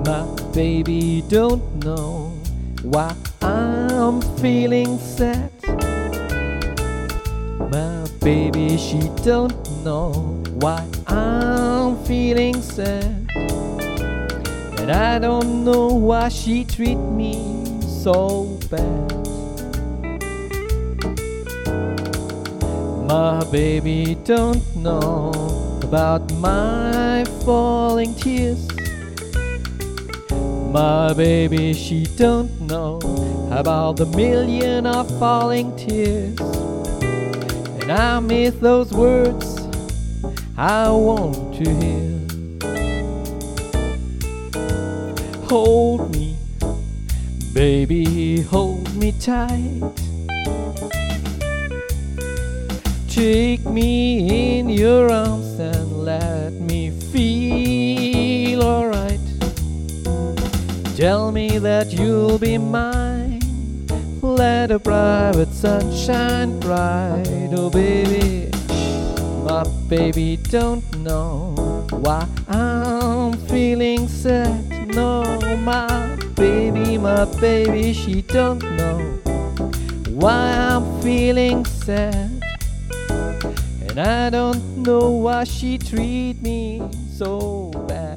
My baby don't know why I'm feeling sad. My baby, she don't know why I'm feeling sad. And I don't know why she treat me so bad. My baby don't know about my falling tears. My baby, she don't know about the million of falling tears. And I miss those words I want to hear. Hold me, baby, hold me tight. Take me in your arms and let me feel alright. Tell me that you'll be mine. Let a private sun shine bright. Oh baby, my baby don't know why I'm feeling sad. No, my baby, she don't know why I'm feeling sad. And I don't know why she treat me so bad.